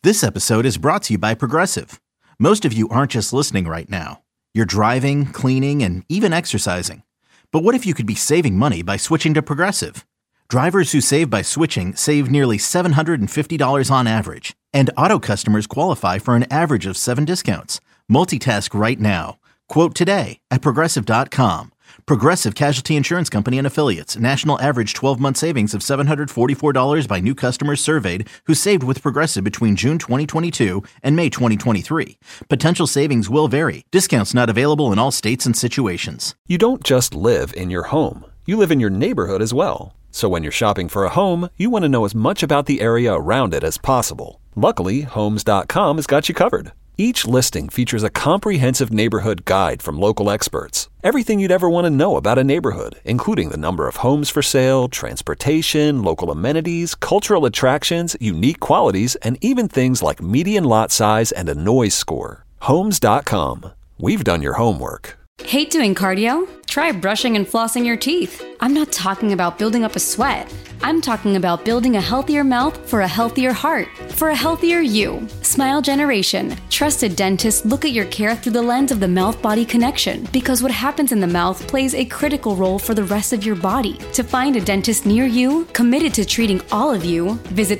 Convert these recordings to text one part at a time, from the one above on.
This episode is brought to you by Progressive. Most of you aren't just listening right now. You're driving, cleaning, and even exercising. But what if you could be saving money by switching to Progressive? Drivers who save by switching save nearly $750 on average. And auto customers qualify for an average of 7 discounts. Multitask right now. Quote today at Progressive.com. Progressive Casualty Insurance Company and Affiliates. National average 12-month savings of $744 by new customers surveyed who saved with Progressive between June 2022 and May 2023. Potential savings will vary. Discounts not available in all states and situations. You don't just live in your home. You live in your neighborhood as well. So when you're shopping for a home, you want to know as much about the area around it as possible. Luckily, Homes.com has got you covered. Each listing features a comprehensive neighborhood guide from local experts. Everything you'd ever want to know about a neighborhood, including the number of homes for sale, transportation, local amenities, cultural attractions, unique qualities, and even things like median lot size and a noise score. Homes.com. We've done your homework. Hate doing cardio? Try brushing and flossing your teeth. I'm not talking about building up a sweat. I'm talking about building a healthier mouth for a healthier heart, for a healthier you. Smile Generation. Trusted dentists look at your care through the lens of the mouth-body connection because what happens in the mouth plays a critical role for the rest of your body. To find a dentist near you, committed to treating all of you, visit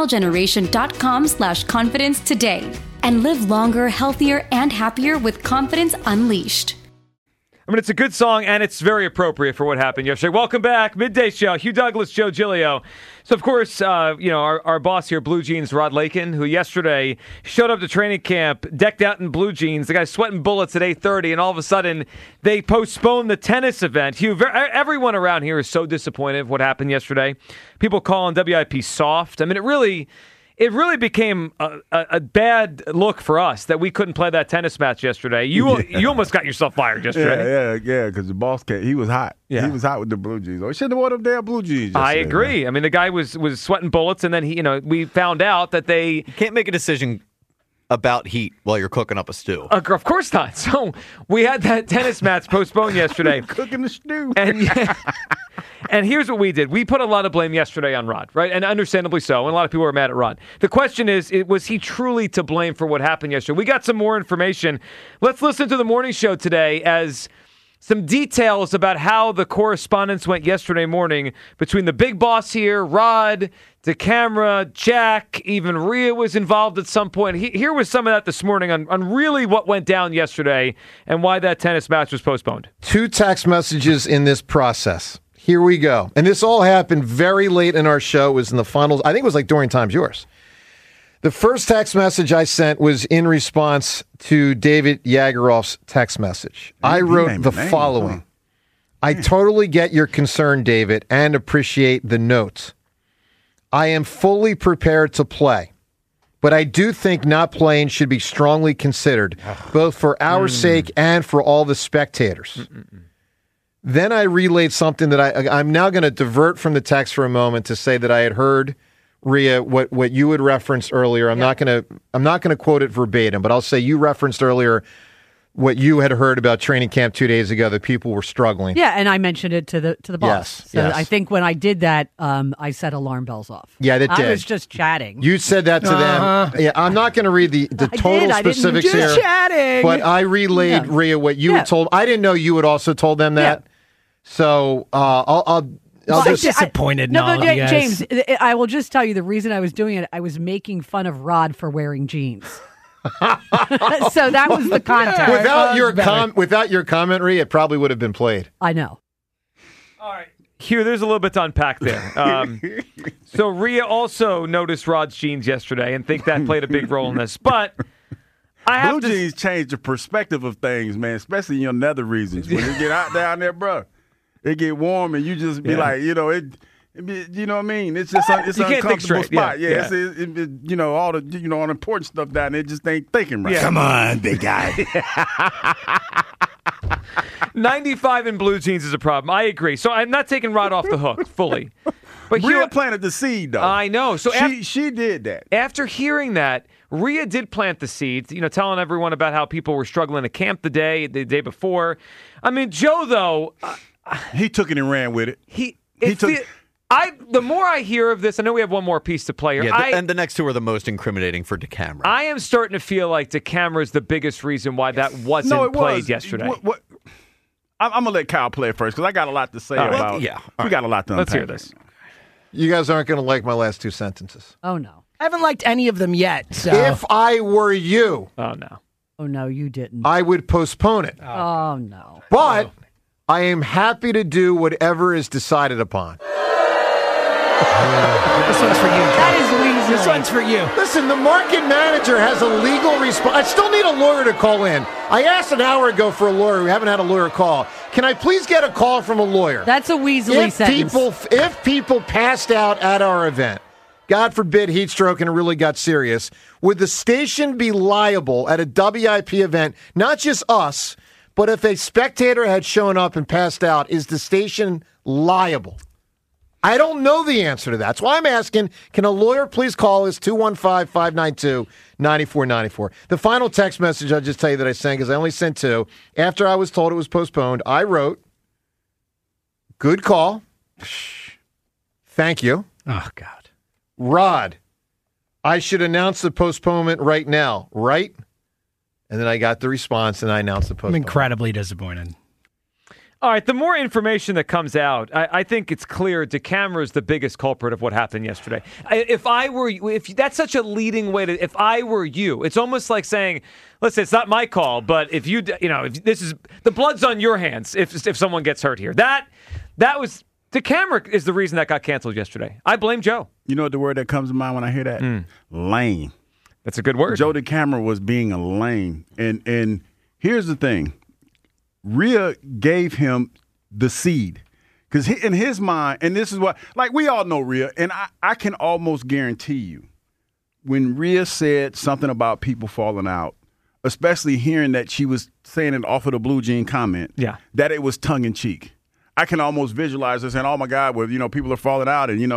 smilegeneration.com/confidence today and live longer, healthier, and happier with confidence unleashed. I mean, it's a good song, and it's very appropriate for what happened yesterday. Welcome back. Midday Show. Hugh Douglas, Joe Giglio. So, of course, our boss here, Blue Jeans, Rod Lakin, who yesterday showed up to training camp decked out in blue jeans. The guy's sweating bullets at 8:30, and all of a sudden, they postponed the tennis event. Hugh, everyone around here is so disappointed with what happened yesterday. People calling WIP soft. I mean, it really became a bad look for us that we couldn't play that tennis match yesterday. You almost got yourself fired yesterday. Yeah, because the boss he was hot. Yeah. He was hot with the blue jeans. He shouldn't have worn them damn blue jeans yesterday. I agree. Man. I mean, the guy was sweating bullets, and then we found out that they You can't make a decision about heat while you're cooking up a stew. Of course not. So we had that tennis match postponed yesterday. Cooking the stew. And here's what we did. We put a lot of blame yesterday on Rod, right? And understandably so. And a lot of people are mad at Rod. The question is, was he truly to blame for what happened yesterday? We got some more information. Let's listen to the morning show today as some details about how the correspondence went yesterday morning between the big boss here, Rod, the camera, Jack, even Rhea was involved at some point. Here was some of that this morning on really what went down yesterday and why that tennis match was postponed. 2 text messages in this process. Here we go. And this all happened very late in our show. It was in the finals. I think it was like during Time's Yours. The first text message I sent was in response to David Yageroff's text message. I wrote the following. I totally get your concern, David, and appreciate the note. I am fully prepared to play, but I do think not playing should be strongly considered, both for our sake and for all the spectators. Then I relayed something that I'm now going to divert from the text for a moment to say that I had heard, Rhea, what you had referenced earlier. I'm not going to quote it verbatim, but I'll say you referenced earlier what you had heard about training camp 2 days ago, that people were struggling. Yeah, and I mentioned it to the boss. Yes, so yes. I think when I did that, I set alarm bells off. Yeah, that did. I was just chatting. You said that to them. Yeah, I'm not going to read the total specifics I didn't, here. Chatting. But I relayed, Rhea, what you had told. I didn't know you had also told them that. Yeah. So I'll just disappointed in all of you guys. James, I will just tell you the reason I was doing it. I was making fun of Rod for wearing jeans. So that was the context. Without your comment, Rhea, it probably would have been played. I know. All right. Hugh, there's a little bit to unpack there. So Rhea also noticed Rod's jeans yesterday and think that played a big role in this. But Blue jeans change the perspective of things, man, especially in your nether regions. When it get out down there, bro, it get warm and you just be like, you know what I mean? It's just it's an uncomfortable spot. Yeah. It's all the all the important stuff down there just ain't thinking right. Yeah. Come on, big guy. 95 in blue jeans is a problem. I agree. So I'm not taking Rod off the hook fully. But Rhea planted the seed, though. I know. So she did that. After hearing that, Rhea did plant the seeds, telling everyone about how people were struggling to camp the day before. I mean, Joe, though. He took it and ran with it. He The more I hear of this, I know we have one more piece to play here. Yeah, and the next two are the most incriminating for DeCamera. I am starting to feel like DeCamera is the biggest reason why that wasn't played yesterday. I'm going to let Kyle play it first because I got a lot to say about it. We got a lot to unpack. Let's hear this. You guys aren't going to like my last two sentences. Oh, no. I haven't liked any of them yet. So. If I were you. Oh, no. Oh, no, you didn't. I would postpone it. Oh, no. But I am happy to do whatever is decided upon. This one's for you, Joe. That is Weasley. This one's for you. Listen, the market manager has a legal response. I still need a lawyer to call in. I asked an hour ago for a lawyer. We haven't had a lawyer call. Can I please get a call from a lawyer? That's a Weasley sentence. If people passed out at our event, God forbid heat stroke and it really got serious, would the station be liable at a WIP event, not just us, but if a spectator had shown up and passed out, is the station liable? I don't know the answer to that. That's why I'm asking, can a lawyer please call us 215-592-9494. The final text message I'll just tell you that I sent, because I only sent two. After I was told it was postponed, I wrote, good call. Thank you. Oh, God. Rod, I should announce the postponement right now, right? And then I got the response, and I announced the postponement. I'm incredibly disappointed. All right, the more information that comes out, I think it's clear DeCamera is the biggest culprit of what happened yesterday. If that's such a leading way to, if I were you, it's almost like saying, listen, it's not my call, but if this is, the blood's on your hands if someone gets hurt here. That was, DeCamera is the reason that got canceled yesterday. I blame Joe. You know what the word that comes to mind when I hear that? Lame. That's a good word. Joe DeCamera was being a lame. And here's the thing. Rhea gave him the seed. Because in his mind, and this is what, like we all know Rhea, and I can almost guarantee you, when Rhea said something about people falling out, especially hearing that she was saying it off of the blue jean comment, that it was tongue-in-cheek. I can almost visualize her saying, oh, my God, people are falling out, and,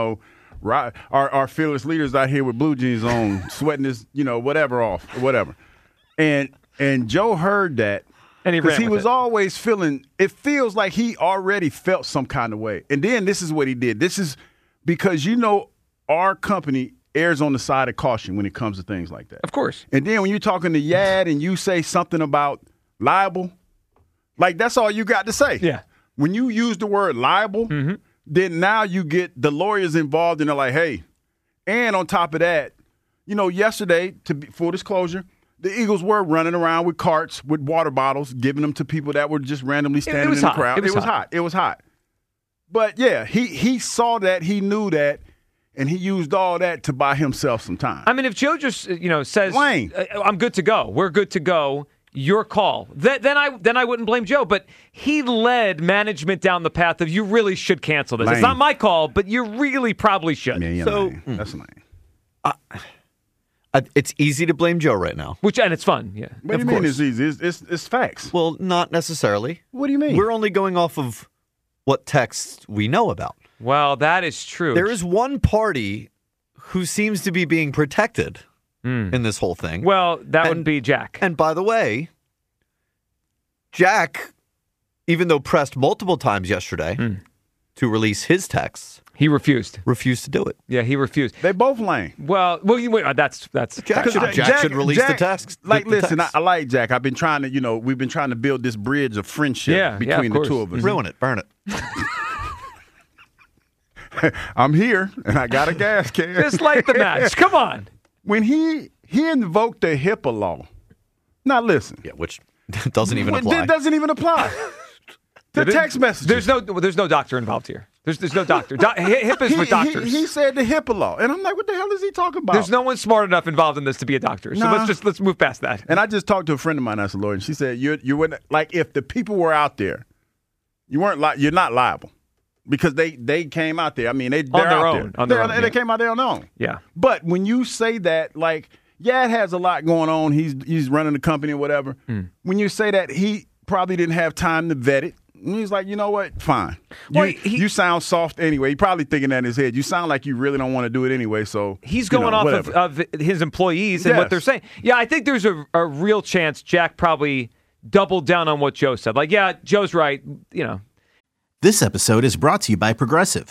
our fearless leaders out here with blue jeans on, sweating this, whatever off, whatever. And Joe heard that. Because he was always feeling, it feels like he already felt some kind of way. And then this is what he did. This is because, our company errs on the side of caution when it comes to things like that. Of course. And then when you're talking to Yad and you say something about liable, like that's all you got to say. Yeah. When you use the word liable, then now you get the lawyers involved and they're like, hey. And on top of that, yesterday, to be full disclosure, the Eagles were running around with carts with water bottles, giving them to people that were just randomly standing in the crowd. It was hot. But, yeah, he saw that, he knew that, and he used all that to buy himself some time. I mean, if Joe just, says, I'm good to go, we're good to go, your call, then I wouldn't blame Joe. But he led management down the path of you really should cancel this. Lame. It's not my call, but you really probably should. Yeah, that's lame. It's easy to blame Joe right now. And it's fun, yeah. What do you mean it's easy? It's facts. Well, not necessarily. What do you mean? We're only going off of what texts we know about. Well, that is true. There is one party who seems to be being protected in this whole thing. Well, that would be Jack. And by the way, Jack, even though pressed multiple times yesterday to release his texts, he refused. Refused to do it. Yeah, he refused. They both lame. Well, that's Jack should release the text. Listen, I like Jack. I've been trying to, we've been trying to build this bridge of friendship between the two of us. Ruin it, burn it. I'm here, and I got a gas can. Just like the match. Come on. When he invoked the HIPAA law. Now listen. Yeah, which doesn't even apply. It doesn't even apply. The text message. There's no doctor involved here. There's no doctor. HIPAA's with doctors. He said the HIPAA law, and I'm like, what the hell is he talking about? There's no one smart enough involved in this to be a doctor. So let's move past that. And I just talked to a friend of mine that's a lawyer, and she said you wouldn't, like, if the people were out there, you're not liable because they came out there. I mean, they're on their own. They came out there on their own. Yeah. But when you say that, like, it has a lot going on. He's running the company or whatever. When you say that, he probably didn't have time to vet it. And he's like, you know what? Fine. You sound soft anyway. He's probably thinking that in his head. You sound like you really don't want to do it anyway. So he's going off of his employees and what they're saying. Yeah, I think there's a real chance Jack probably doubled down on what Joe said. Like, yeah, Joe's right. This episode is brought to you by Progressive.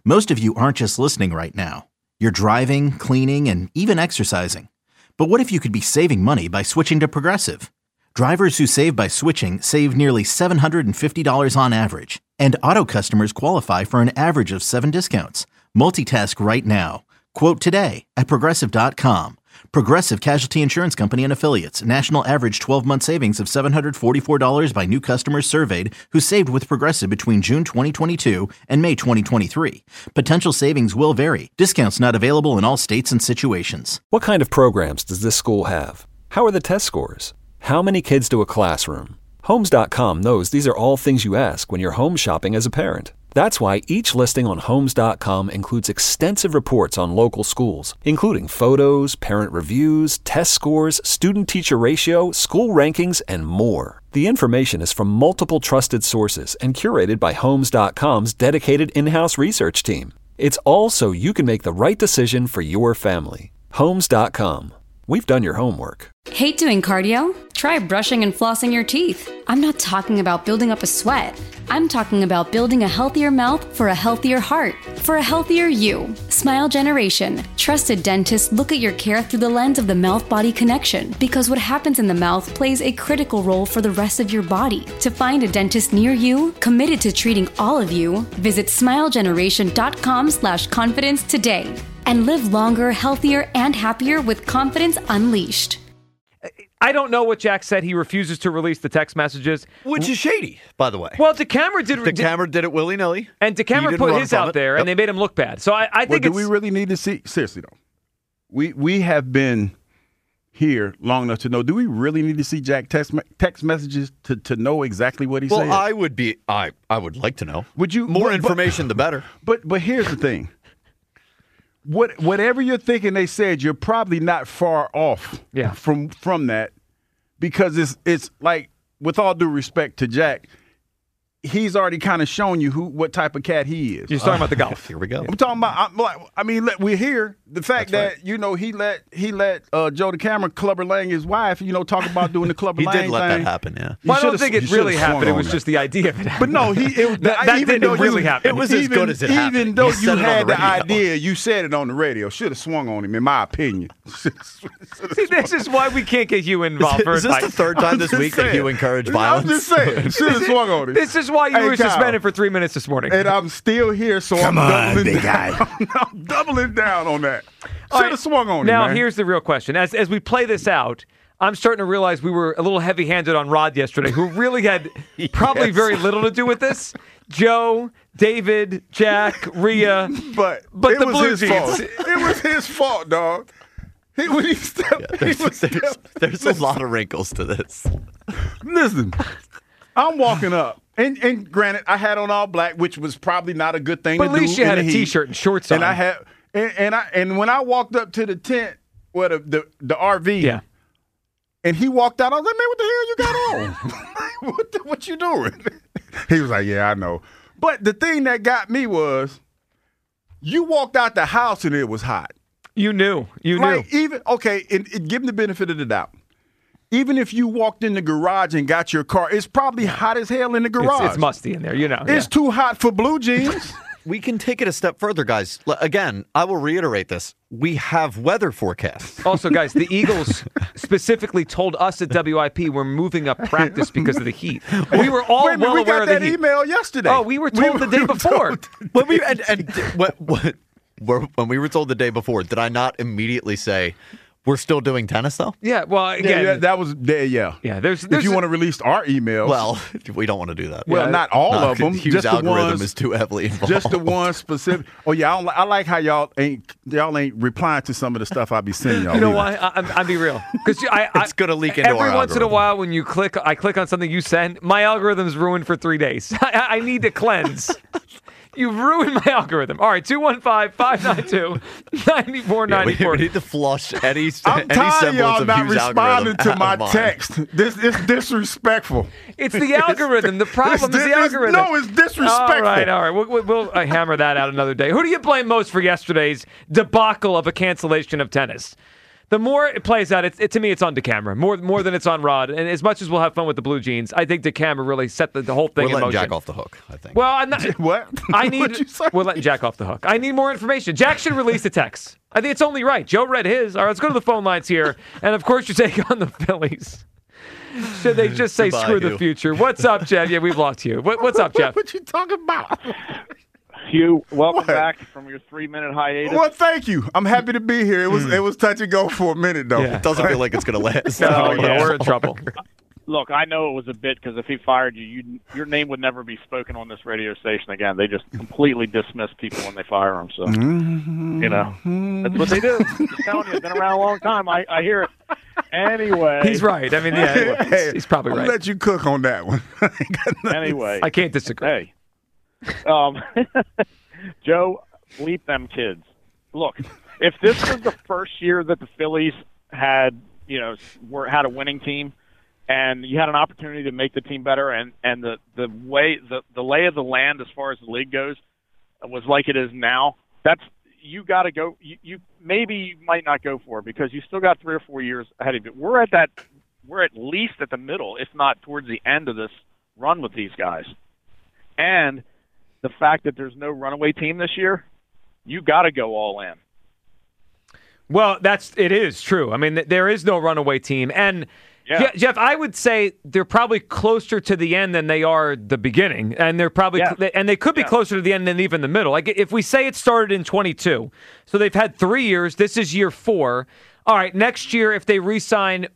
Most of you aren't just listening right now. You're driving, cleaning, and even exercising. But what if you could be saving money by switching to Progressive? Drivers who save by switching save nearly $750 on average, and auto customers qualify for an average of 7 discounts. Multitask right now. Quote today at Progressive.com. Progressive Casualty Insurance Company and Affiliates. National average 12-month savings of $744 by new customers surveyed who saved with Progressive between June 2022 and May 2023. Potential savings will vary. Discounts not available in all states and situations. What kind of programs does this school have? How are the test scores? How many kids do a classroom? Homes.com knows these are all things you ask when you're home shopping as a parent. That's why each listing on Homes.com includes extensive reports on local schools, including photos, parent reviews, test scores, student-teacher ratio, school rankings, and more. The information is from multiple trusted sources and curated by Homes.com's dedicated in-house research team. It's all so you can make the right decision for your family. Homes.com. We've done your homework. Hate doing cardio? Try brushing and flossing your teeth. I'm not talking about building up a sweat. I'm talking about building a healthier mouth for a healthier heart, for a healthier you. Smile Generation. Trusted dentists look at your care through the lens of the mouth-body connection, because what happens in the mouth plays a critical role for the rest of your body. To find a dentist near you, committed to treating all of you, visit smilegeneration.com/confidence today. And live longer, healthier, and happier with confidence unleashed. I don't know what Jack said. He refuses to release the text messages. Which is shady, by the way. Well, DeCamera did it willy-nilly. And DeCamera put his out there, and they made him look bad. So I think do we really need to see? Seriously, though. We have been here long enough to know, do we really need to see Jack text messages to know exactly what he said? Well, I would like to know. Would you? More information, the better. But here's the thing. Whatever you're thinking they said, you're probably not far off from that, because it's like, with all due respect to Jack, he's already kind of shown you what type of cat he is. You're talking about the golf. Here we go. I'm talking about. We're here. The fact that he let Joe DeCamera Clubber Lang, his wife, talk about doing the Clubber Lang thing. He did let that happen. Yeah. Well, I don't think it really happened. It was just the idea of it happening. But no, that didn't really happen. It was as good as it happened. Even though you had the idea, you said it on the radio. Should have swung on him, in my opinion. See, this is why we can't get you involved. Is this the third time this week that you encouraged violence? I'm just saying. Should have swung on him. This is why you were suspended for 3 minutes this morning. And I'm still here, so I'm doubling down. I'm doubling down on that. Should have swung on him, Now, man. here's the real question. As we play this out, I'm starting to realize we were a little heavy-handed on Rod yesterday, who really had probably very little to do with this. Joe, David, Jack, Rhea, but the Blue Jeans. It was his fault, dog. When he stepped, there's a lot of wrinkles to this. Listen, I'm walking up. And granted, I had on all black, which was probably not a good thing to do. But at least you had a T-shirt and shorts on. And I had, and when I walked up to the tent, the RV, and he walked out, I was like, man, what the hell you got on? what you doing? He was like, yeah, I know. But the thing that got me was, you walked out the house and it was hot. You knew. Even and give him the benefit of the doubt. Even if you walked in the garage and got your car, it's probably hot as hell in the garage. It's musty in there, It's too hot for blue jeans. We can take it a step further, guys. Again, I will reiterate this. We have weather forecasts. Also, guys, the Eagles specifically told us at WIP we're moving up practice because of the heat. We were all well aware of the heat. We got that email yesterday. Oh, we were told the day before. When we were told the day before, did I not immediately say, we're still doing tennis, though? Yeah, well, again. That was, yeah. Yeah, if you want to release our emails. Well, we don't want to do that. Well, not all of them. Just algorithm is too heavily involved. Just the ones specific. Oh, yeah, I like how y'all ain't replying to some of the stuff I be sending y'all. You know why? I'll be real. Because it's going to leak into our every once in a algorithm. while when I click on something you send, my algorithm's ruined for 3 days. I need to cleanse. You've ruined my algorithm. All right, 215-592-9494. We need to flush any I'm tired of y'all not responding to my text. text. This is disrespectful. It's the algorithm. The problem is the algorithm. No, it's disrespectful. All right. We'll hammer that out another day. Who do you blame most for yesterday's debacle of a cancellation of tennis? the more it plays out, to me, it's on DeCamera more than it's on Rod. And as much as we'll have fun with the Blue Jeans, I think DeCamera really set the whole thing We're in letting motion. Jack off the hook, I think. Well, I'm not. What? I need. What'd you say? We're letting Jack off the hook. I need more information. Jack should release a text. I think it's only right. Joe read his. All right, let's go to the phone lines here. And of course, you take on the Phillies. Should they just say Goodbye, screw the Hugh. future? What's up, Jeff? Yeah, we've lost you. What's up, Jeff? What you talking about? Hugh, welcome What? back from your 3-minute hiatus. Well, thank you. I'm happy to be here. It was touch and go for a minute though. Yeah. It doesn't feel like it's going to last. Oh, yeah, we're in trouble. Look, I know it was a bit because if he fired you, your name would never be spoken on this radio station again. They just completely dismiss people when they fire them. So, you know, that's what they do. Just telling you, it's been around a long time. I hear it. Anyway. He's right. I mean, yeah, Hey, he's probably I'll right. let you cook on that one. Anyway. I can't disagree. Hey. Joe, bleep them kids. Look, if this was the first year that the Phillies had, had a winning team, and you had an opportunity to make the team better, and the lay of the land as far as the league goes was like it is now, you got to go. You might not go for it because you still got 3 or 4 years ahead of you. We're at least at the middle, if not towards the end of this run with these guys, and the fact that there's no runaway team this year, you got to go all in. Well, it is true. I mean, there is no runaway team, and Yeah. Jeff, I would say they're probably closer to the end than they are the beginning, and they're probably and they could be closer to the end than even the middle. Like if we say it started in 22, so they've had 3 years. This is year 4. All right, next year if they re-sign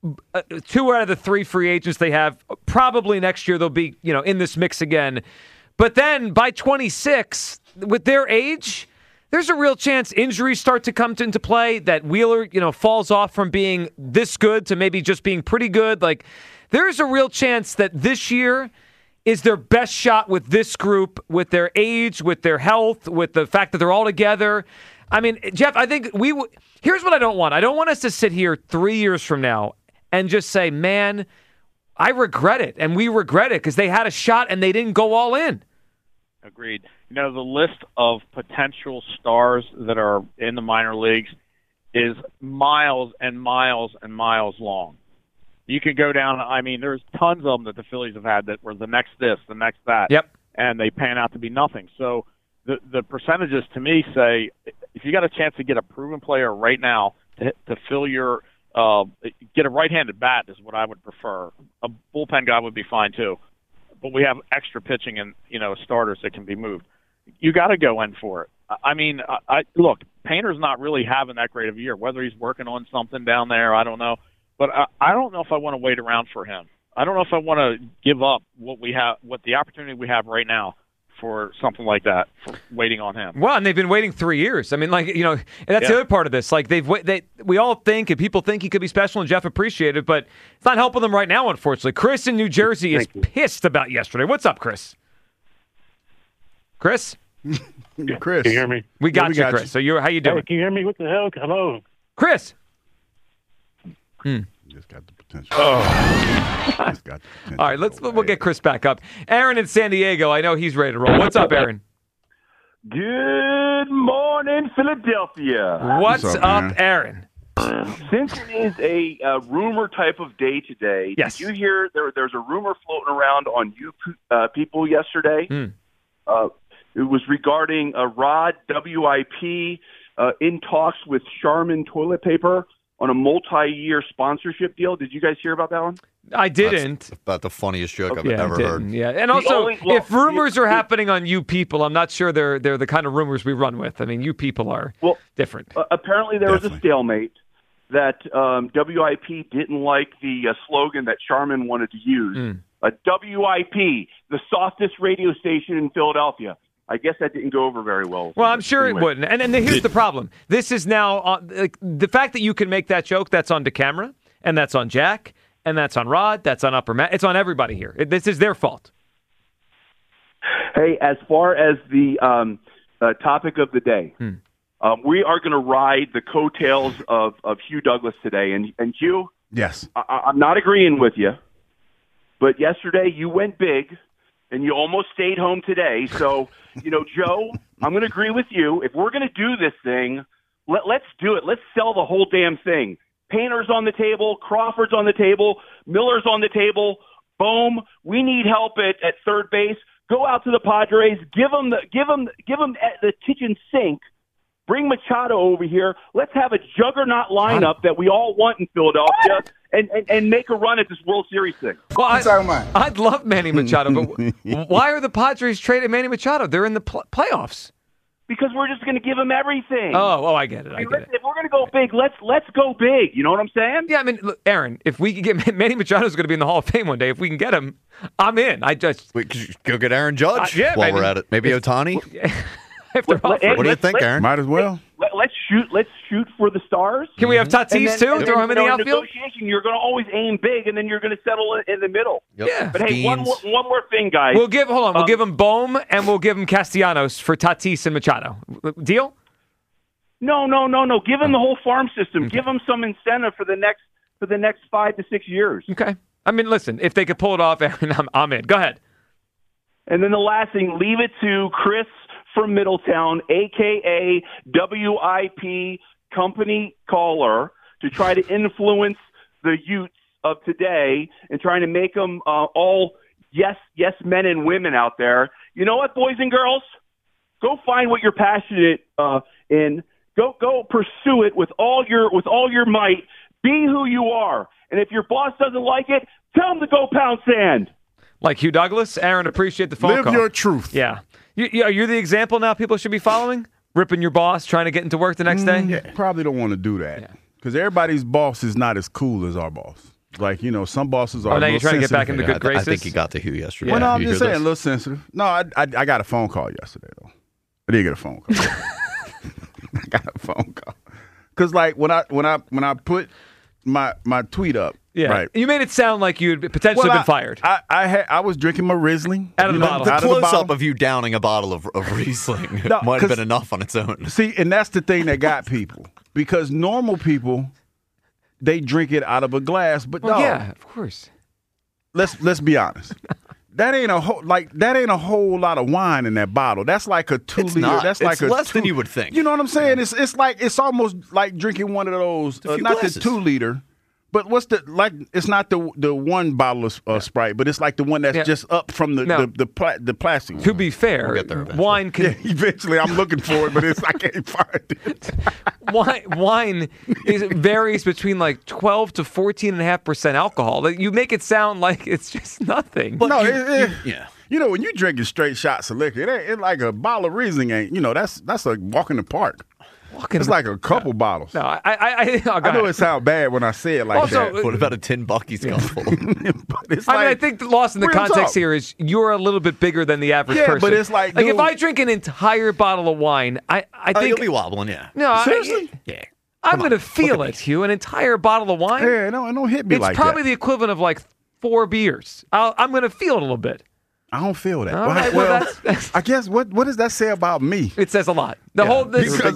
2 out of the 3 free agents they have, probably next year they'll be in this mix again. But then by 26, with their age, there's a real chance injuries start to come into play, that Wheeler, falls off from being this good to maybe just being pretty good. Like, there's a real chance that this year is their best shot with this group, with their age, with their health, with the fact that they're all together. I mean, Jeff, I think here's what I don't want. I don't want us to sit here 3 years from now and just say, man, I regret it. And we regret it because they had a shot and they didn't go all in. Agreed. The list of potential stars that are in the minor leagues is miles and miles and miles long. You can go down, there's tons of them that the Phillies have had that were the next this, the next that. Yep. And they pan out to be nothing. So the percentages to me say if you got a chance to get a proven player right now to fill your get a right-handed bat is what I would prefer. A bullpen guy would be fine too. But we have extra pitching and, starters that can be moved. You got to go in for it. Look, Painter's not really having that great of a year. Whether he's working on something down there, I don't know. But I don't know if I want to wait around for him. I don't know if I want to give up what the opportunity we have right now for something like that, for waiting on him. Well, and they've been waiting 3 years. And that's the other part of this. Like we all think, and people think he could be special, and Jeff appreciated it, but it's not helping them right now, unfortunately. Chris in New Jersey is pissed about yesterday. What's up, Chris? Chris? Chris. Can you hear me? We got you, Chris. So how you doing? Hey, can you hear me? What the hell? Hello? Chris. Just got the potential. Just got the potential. All right, we'll get Chris back up. Aaron in San Diego, I know he's ready to roll. What's up, Aaron? Good morning, Philadelphia. What's up, Aaron? Since it is a rumor type of day today, yes. Did you hear there's a rumor floating around on you people yesterday? It was regarding Rod WIP in talks with Charmin toilet paper on a multi-year sponsorship deal. Did you guys hear about that one? I didn't. That's about the funniest joke I've ever heard. Yeah, and also, if rumors are happening on you people, I'm not sure they're the kind of rumors we run with. I mean, you people are different. Apparently, there was a stalemate that WIP didn't like the slogan that Charmin wanted to use. WIP, the softest radio station in Philadelphia. I guess that didn't go over very well. Well, I'm sure it wouldn't. And here's the problem. This is now the fact that you can make that joke. That's on DeCamera, and that's on Jack, and that's on Rod. That's on Upper Matt. It's on everybody here. This is their fault. Hey, as far as the topic of the day, we are going to ride the coattails of Hugh Douglas today. And Hugh, yes, I'm not agreeing with you, but yesterday you went big. And you almost stayed home today. So, Joe, I'm going to agree with you. If we're going to do this thing, Let's do it. Let's sell the whole damn thing. Painter's on the table. Crawford's on the table. Miller's on the table. Bohm, we need help at third base. Go out to the Padres. Give them the kitchen sink. Bring Machado over here. Let's have a juggernaut lineup that we all want in Philadelphia, and make a run at this World Series thing. Well, I'd love Manny Machado, but why are the Padres trading Manny Machado? They're in the playoffs. Because we're just going to give him everything. Oh, I get it. If we're going to go big, let's go big. You know what I'm saying? Yeah, I mean, look, Aaron, if we can get Manny Machado's going to be in the Hall of Fame one day. If we can get him, I'm in. Go get Aaron Judge while we're at it. Maybe Ohtani. What do you think, Aaron? Might as well. Let's shoot for the stars. Can we have Tatis too? Throw him in the outfield. Negotiation, you're going to always aim big, and then you're going to settle in the middle. Yep. Yeah. But hey, one more thing, guys. We'll give him Bohm and we'll give him Castellanos for Tatis and Machado. Deal? No. Give him the whole farm system. Okay. Give him some incentive for the next 5 to 6 years. Okay. I mean, listen, if they could pull it off, Aaron, I'm in. Go ahead. And then the last thing, leave it to Chris from Middletown, a.k.a. WIP company caller, to try to influence the youths of today and trying to make them all yes men and women out there. You know what, boys and girls? Go find what you're passionate in. Go pursue it with all your might. Be who you are. And if your boss doesn't like it, tell him to go pound sand. Like Hugh Douglas, Aaron, appreciate the phone call. Live your truth. Yeah. You're the example now people should be following? Ripping your boss, trying to get into work the next day? Yeah, probably don't want to do that. Because everybody's boss is not as cool as our boss. Like, some bosses are. Oh, now you're trying to get back into good graces? I think he got to Hugh yesterday. Well, no, I'm just saying, a little sensitive. No, I got a phone call yesterday, though. I did get a phone call. I got a phone call. Because, like, when I put my tweet up, yeah, right. You made it sound like you'd potentially been fired. I was drinking my Riesling out of the bottle. The close-up of you downing a bottle of Riesling might have been enough on its own. See, and that's the thing that got people. Because normal people, they drink it out of a glass, but yeah, of course. Let's be honest. That ain't a whole lot of wine in that bottle. That's like a 2 liter. Not. That's like it's less than you would think. You know what I'm saying? It's almost like drinking one of those. Not the 2 liter. But it's not the one bottle of Sprite, but it's like the one that's just up from the plastic. To be fair, wine can... Yeah, eventually I'm looking for it, but I can't find it. Wine varies between like 12 to 14.5% alcohol. You make it sound like it's just nothing. But yeah. When you drinking straight shots of liquor, it like a bottle of Riesling ain't. That's a walk in the park. It's like a couple bottles. No, I know it sounds bad when I say it like that. What about a tin Buc-ee's full? I think the loss in the context here is you're a little bit bigger than the average person. But it's like if I drink an entire bottle of wine, I think you'll be wobbling. Yeah. No, seriously. Yeah. I'm going to feel it, Hugh. An entire bottle of wine. Yeah, don't hit me like that. It's probably the equivalent of like 4 beers. I'm going to feel it a little bit. I don't feel that. Right, well, that's, I guess what does that say about me? It says a lot. Because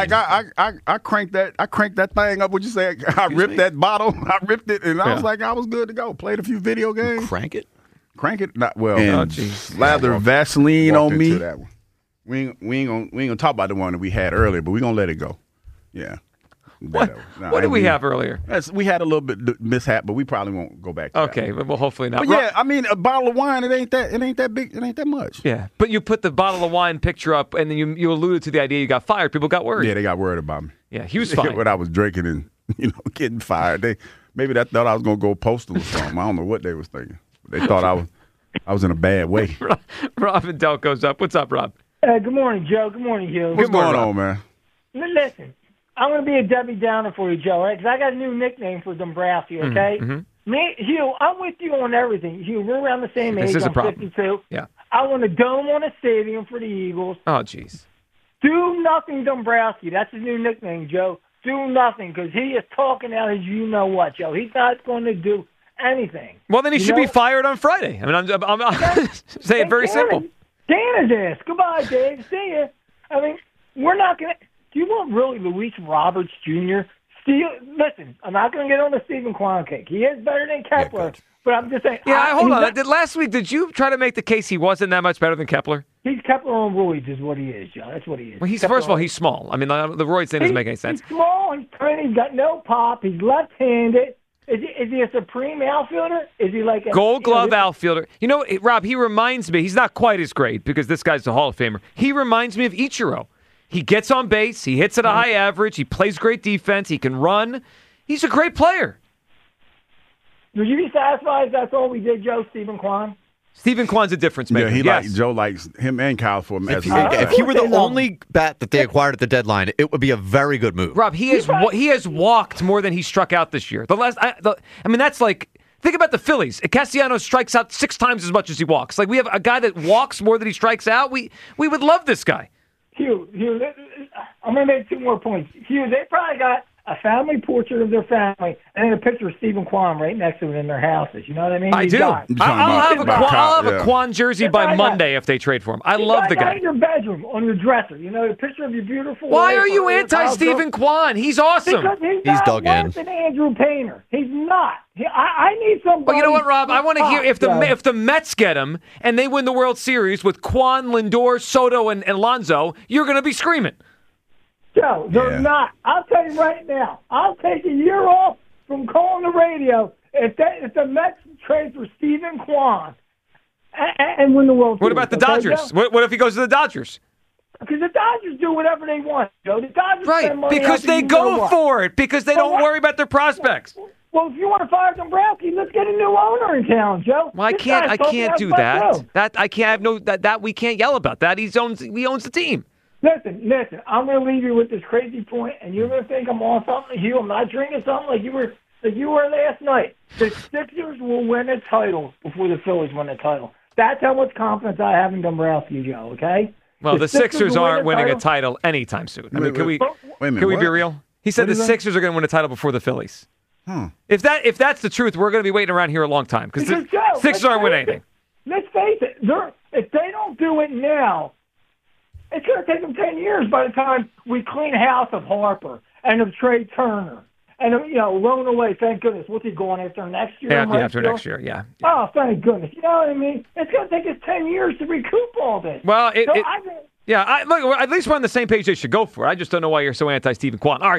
I cranked that thing up. What'd you say? I ripped that bottle. I ripped it, and I was like, I was good to go. Played a few video games. Crank it. Not well. Lather Vaseline on me. That one. We ain't gonna talk about the one that we had earlier, but we gonna let it go. Yeah. What did we have earlier? We had a little bit mishap, but we probably won't go back to okay, that. Well, hopefully not. But yeah, I mean, a bottle of wine, it ain't that big. It ain't that much. Yeah, but you put the bottle of wine picture up, and then you alluded to the idea you got fired. People got worried. Yeah, they got worried about me. Yeah, he was fine. When I was drinking and getting fired, maybe they thought I was gonna go postal or something. I don't know what they was thinking. They thought I was in a bad way. Rob and Delco's up. What's up, Rob? Good morning, Joe. Good morning, Hugh. What's going on, man? Listen, I'm going to be a Debbie Downer for you, Joe, right? Because I got a new nickname for Dombrowski, okay? Mm-hmm. Me, Hugh, I'm with you on everything. Hugh, we're around the same age. I'm 52. Yeah. I want a dome on a stadium for the Eagles. Oh, jeez. Do nothing, Dombrowski. That's his new nickname, Joe. Do nothing, because he is talking out his you-know-what, Joe. He's not going to do anything. Well, then he should be fired on Friday. I mean, I'm saying it very simple. Dan is ass. Goodbye, Dave. See ya. I mean, we're not going to... Do you want really Luis Roberts Jr.? Listen, I'm not going to get on the Stephen Kwan cake. He is better than Kepler, but I'm just saying. Yeah, hold on. Last week, did you try to make the case he wasn't that much better than Kepler? He's Kepler on roids is what he is, Joe. That's what he is. Well, Kepler first of all, he's small. I mean, the roids thing doesn't make any sense. He's small. He's tiny. He's got no pop. He's left-handed. Is he a supreme outfielder? Is he like a Gold Glove outfielder? You know, Rob, he reminds me, he's not quite as great because this guy's a Hall of Famer. He reminds me of Ichiro. He gets on base. He hits at a high average. He plays great defense. He can run. He's a great player. Would you be satisfied if that's all we did, Joe, Stephen Kwan? Stephen Kwan's a difference maker. Yeah, Joe likes him and Kyle for him. If he were the only bat that they acquired at the deadline, it would be a very good move. Rob, he has walked more than he struck out this year. That's like, think about the Phillies. Castellanos strikes out 6 times as much as he walks. Like, we have a guy that walks more than he strikes out. We would love this guy. Hugh, I'm going to make 2 more points. Hugh, they probably got a family portrait of their family and then a picture of Stephen Kwan right next to it in their houses. You know what I mean? I do. I'll have a Kwan jersey by Monday if they trade for him. I love the guy. In your bedroom, on your dresser. You know, a picture of your beautiful Why wife are you anti-Stephen Kwan? He's awesome. Because he's dug in. Than Andrew Painter. He's not. I need somebody. Well, you know what, Rob? I want to hear if the Mets get him and they win the World Series with Kwan, Lindor, Soto, and Alonso, you're going to be screaming. Joe, they're not. I'll tell you right now. I'll take a year off from calling the radio if the Mets trade for Stephen Kwan and win the World Series. What about the Dodgers? What if he goes to the Dodgers? Because the Dodgers do whatever they want, Joe. The Dodgers spend money because they go for it. Because they don't worry about their prospects. Well, if you want to fire Dombrowski, let's get a new owner in town, Joe. Well, I can't do that. We can't yell about that. He owns the team. Listen, I'm going to leave you with this crazy point, and you're going to think I'm on something. Hugh, I'm not drinking something like you were last night. The Sixers will win a title before the Phillies win a title. That's how much confidence I have in Dombrowski, Joe, okay? Well, the Sixers aren't winning a title anytime soon. I mean, can we be real? He said the Sixers are going to win a title before the Phillies. If that's the truth, we're going to be waiting around here a long time because the Sixers aren't winning anything. Let's face it. If they don't do it now, it's going to take them 10 years by the time we clean house of Harper and of Trey Turner and loan away. Thank goodness. What's he going after next year? After next year, yeah. Oh, thank goodness. You know what I mean? It's going to take us 10 years to recoup all this. Well, look, at least we're on the same page they should go for. I just don't know why you're so anti-Stephen Kwan. All right,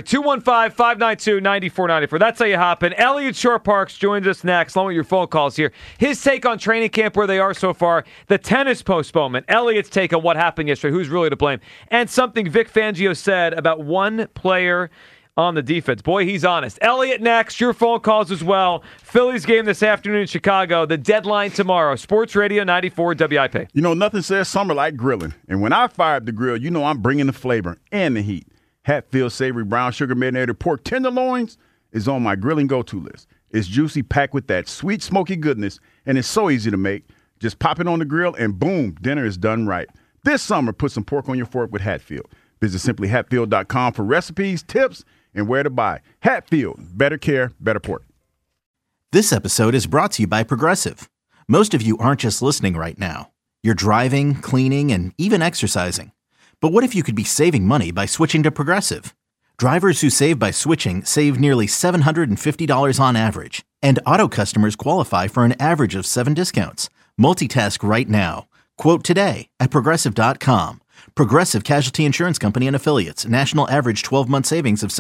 215-592-9494. That's how you hop in. Elliot Shore-Parks joins us next, along with your phone calls here. His take on training camp, where they are so far, the tennis postponement, Elliot's take on what happened yesterday, who's really to blame, and something Vic Fangio said about one player on the defense. Boy, he's honest. Elliot next, your phone calls as well. Phillies game this afternoon in Chicago. The deadline tomorrow. Sports Radio 94 WIP. You know, nothing says summer like grilling. And when I fire up the grill, you know I'm bringing the flavor and the heat. Hatfield Savory Brown Sugar Marinated Pork Tenderloins is on my grilling go-to list. It's juicy, packed with that sweet, smoky goodness, and it's so easy to make. Just pop it on the grill, and boom, dinner is done right. This summer, put some pork on your fork with Hatfield. Visit simplyhatfield.com for recipes, tips, and where to buy. Hatfield, better care, better pork. This episode is brought to you by Progressive. Most of you aren't just listening right now. You're driving, cleaning, and even exercising. But what if you could be saving money by switching to Progressive? Drivers who save by switching save nearly $750 on average. And auto customers qualify for an average of 7 discounts. Multitask right now. Quote today at Progressive.com. Progressive Casualty Insurance Company and Affiliates. National average 12-month savings of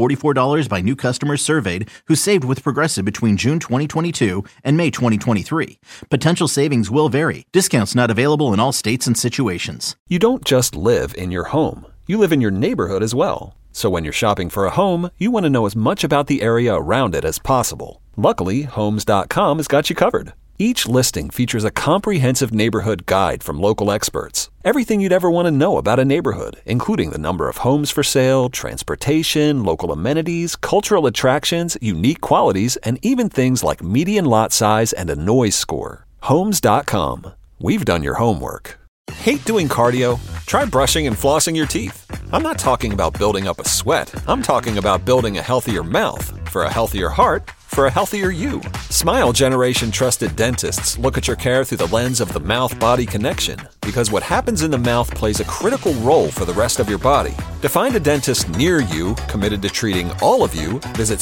$744 by new customers surveyed who saved with Progressive between June 2022 and May 2023. Potential savings will vary. Discounts not available in all states and situations. You don't just live in your home. You live in your neighborhood as well. So when you're shopping for a home, you want to know as much about the area around it as possible. Luckily, Homes.com has got you covered. Each listing features a comprehensive neighborhood guide from local experts. Everything you'd ever want to know about a neighborhood, including the number of homes for sale, transportation, local amenities, cultural attractions, unique qualities, and even things like median lot size and a noise score. Homes.com. We've done your homework. Hate doing cardio? Try brushing and flossing your teeth. I'm not talking about building up a sweat. I'm talking about building a healthier mouth. For a healthier heart, for a healthier you. Smile Generation trusted dentists look at your care through the lens of the mouth-body connection, because what happens in the mouth plays a critical role for the rest of your body. To find a dentist near you committed to treating all of you, visit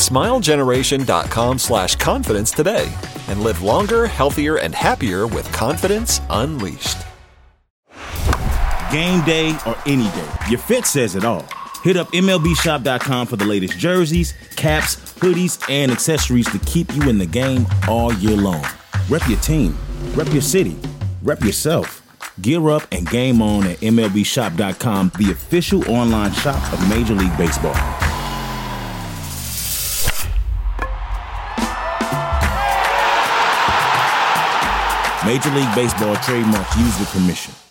smilegeneration.com/confidence today and live longer, healthier, and happier with confidence unleashed. game day or any day. Your fit says it all. Hit up MLBshop.com for the latest jerseys, caps, hoodies, and accessories to keep you in the game all year long. Rep your team, rep your city, rep yourself. Gear up and game on at MLBshop.com, the official online shop of Major League Baseball. Major League Baseball trademarks used with permission.